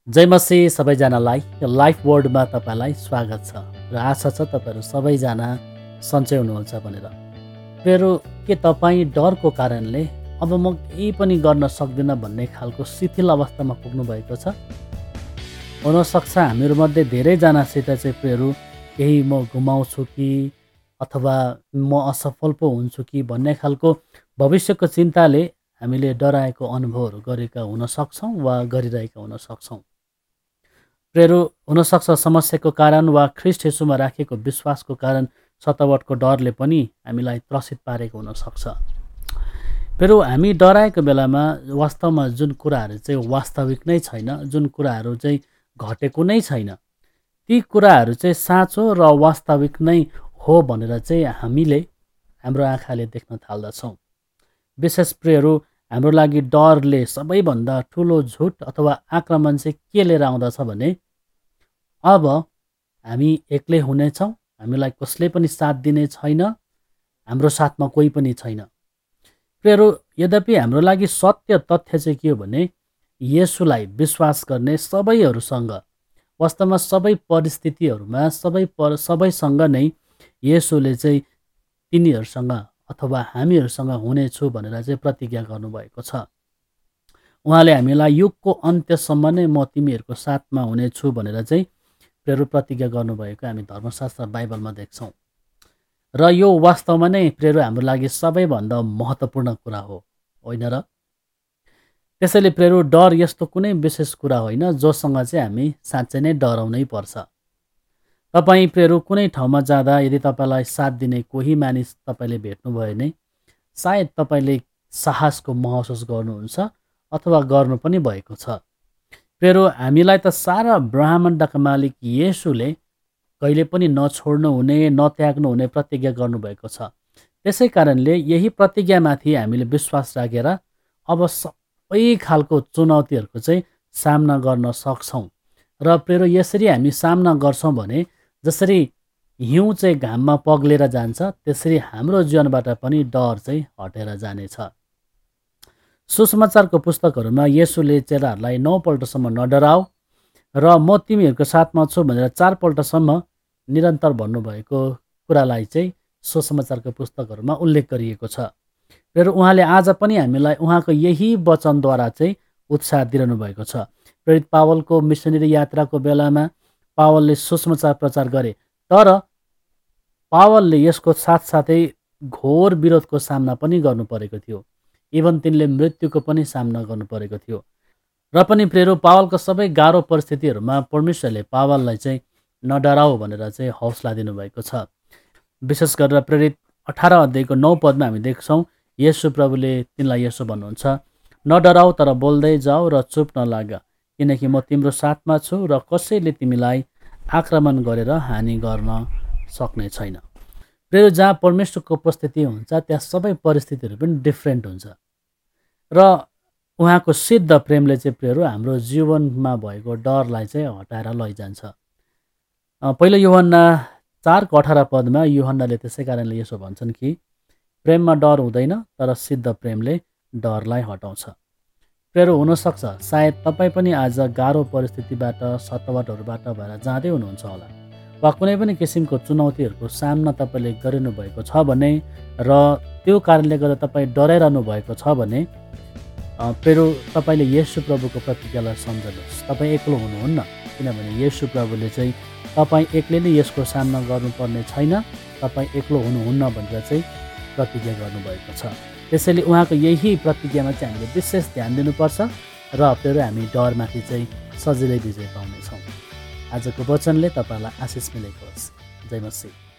जय मसी सबैजनालाई लाइफ वर्ल्डमा तपाईँलाई स्वागत छ र आशा छ तपाईँहरू सबैजना सन्चै हुनुहुन्छ भनेर। प्रियहरू, के तपाईँ डरको कारणले अब म केही पनि गर्न सक्दिनँ भन्ने खालको शिथिल अवस्थामा पुग्नु भएको छ? हुनसक्छ हामीहरूमध्ये धेरैजनासित चाहिँ प्रियहरू केही म गुमाउँछु कि अथवा म असफल पो हुन्छु कि भन्ने खालको भविष्यको चिन्ताले हामीले डराएको अनुभवहरू गरेका हुन सक्छौँ वा गरिरहेका हुन सक्छौँ। प्रियहरू, हुनसक्छ समस्याको कारण वा ख्रीष्ट येशूमा राखेको विश्वासको कारण सतावटको डरले पनि हामीलाई त्रसित पारेको हुनसक्छ। प्रियहरू, हामी डराएको बेलामा वास्तवमा जुन कुराहरू चाहिँ वास्तविक नै छैन, जुन कुराहरू चाहिँ घटेको नै छैन, ती कुराहरू चाहिँ साँचो र वास्तविक नै हो भनेर चाहिँ हामीले हाम्रो आँखाले देख्न थाल्दछौँ। विशेष प्रियहरू, हाम्रो लागि डरले सबैभन्दा ठुलो झुट अथवा आक्रमण चाहिँ के लिएर आउँदछ भने अब हामी एक्लै हुनेछौँ, हामीलाई कसले पनि साथ दिने छैन, हाम्रो साथमा कोही पनि छैन। प्रियहरू, यद्यपि हाम्रो लागि सत्य तथ्य चाहिँ के हो भने येशूलाई विश्वास गर्ने सबैहरूसँग वास्तवमा सबै परिस्थितिहरूमा सबैसँग नै येशूले चाहिँ तिनीहरूसँग अथवा हामीहरूसँग हुनेछु भनेर चाहिँ प्रतिज्ञा गर्नुभएको छ। उहाँले हामीलाई युगको अन्त्यसम्म नै म तिमीहरूको साथमा हुनेछु भनेर चाहिँ प्रियहरू प्रतिज्ञा गर्नुभएको हामी धर्मशास्त्र बाइबलमा देख्छौँ। र यो वास्तवमा नै प्रियहरू हाम्रो लागि सबैभन्दा महत्त्वपूर्ण कुरा हो, होइन र? त्यसैले प्रियहरू, डर यस्तो कुनै विशेष कुरा होइन जोसँग चाहिँ हामी साँच्चै नै डराउनै पर्छ। तपाईँ प्रियहरू कुनै ठाउँमा जाँदा यदि तपाईँलाई साथ दिने कोही मानिस तपाईँले भेट्नुभयो भने सायद तपाईँले साहसको महसुस गर्नुहुन्छ अथवा गर्नु पनि भएको छ। प्रियहरू, हामीलाई त सारा ब्रह्माण्डका मालिक येशूले कहिले पनि नछोड्नु हुने नत्याग्नु हुने प्रतिज्ञा गर्नुभएको छ। त्यसै कारणले यही प्रतिज्ञामाथि हामीले विश्वास राखेर अब सबै खालको चुनौतीहरूको चाहिँ सामना गर्न सक्छौँ। र प्रियहरू, यसरी हामी सामना गर्छौँ भने जसरी हिउँ चाहिँ घाममा पग्लेर जान्छ त्यसरी हाम्रो जीवनबाट पनि डर चाहिँ हटेर जानेछ। सुसमाचारको पुस्तकहरूमा येशूले चेलाहरूलाई 9 पल्टसम्म नडराऊ र म तिमीहरूको साथमा छु भनेर 4 पल्टसम्म निरन्तर भन्नुभएको कुरालाई चाहिँ सुसमाचारको पुस्तकहरूमा उल्लेख गरिएको छ। र उहाँले आज पनि हामीलाई उहाँको यही वचनद्वारा चाहिँ उत्साह दिइरहनु भएको छ। प्रेरित पावलको मिसनरी यात्राको बेलामा पावलले सुसमाचार प्रचार गरे, तर पावलले यसको साथसाथै घोर विरोधको सामना पनि गर्नु परेको थियो। इभन तिनले मृत्युको पनि सामना गर्नु परेको थियो। र पनि प्रियहरू, पावलको सबै गाह्रो परिस्थितिहरूमा परमेश्वरले पावललाई चाहिँ नडराऊ भनेर चाहिँ हौसला दिनुभएको छ। विशेष गरेर प्रेरित 18 अध्यायको 9 पदमा हामी देख्छौँ येशू प्रभुले तिनलाई यसो भन्नुहुन्छ, नडराऊ तर बोल्दै जाऊ र चुप नलाग, किनकि म तिम्रो साथमा छु र कसैले तिमीलाई आक्रमण गरेर हानि गर्न सक्ने छैन। प्रियहरू, जहाँ परमेश्वरको उपस्थिति हुन्छ त्यहाँ सबै परिस्थितिहरू पनि डिफ्रेन्ट हुन्छ र उहाँको सिद्ध प्रेमले चाहिँ प्रियहरू हाम्रो जीवनमा भएको डरलाई चाहिँ हटाएर लैजान्छ। पहिलो यूहन्ना 4:18 पदमा यूहन्नाले त्यसै कारणले यसो भन्छन् कि प्रेममा डर हुँदैन तर सिद्ध प्रेमले डरलाई हटाउँछ। प्रियहरू, हुनसक्छ सायद तपाईँ पनि आज गाह्रो परिस्थितिबाट सतावटहरूबाट भएर जाँदै हुनुहुन्छ होला, वा कुनै पनि किसिमको चुनौतीहरूको सामना तपाईँले गरिनु भएको छ भने र त्यो कारणले गर्दा तपाईँ डराइरहनु भएको छ भने प्रियहरू, तपाईँले येशू प्रभुको प्रतिज्ञालाई सम्झनुहोस्। तपाईँ एक्लो हुनुहुन्न, किनभने येशू प्रभुले चाहिँ तपाईँ एक्लै नै यसको सामना गर्नुपर्ने छैन, तपाईँ एक्लो हुनुहुन्न भनेर चाहिँ प्रतिज्ञा गर्नुभएको छ। त्यसैले उहाँको यही प्रतिज्ञामा चाहिँ हामीले विशेष ध्यान दिनुपर्छ र प्रियहरू हामी डरमाथि चाहिँ सजिलै विजय पाउनेछौँ। आजको वचनले तपाईँलाई आशिष मिलेको होस्। जय मसीह।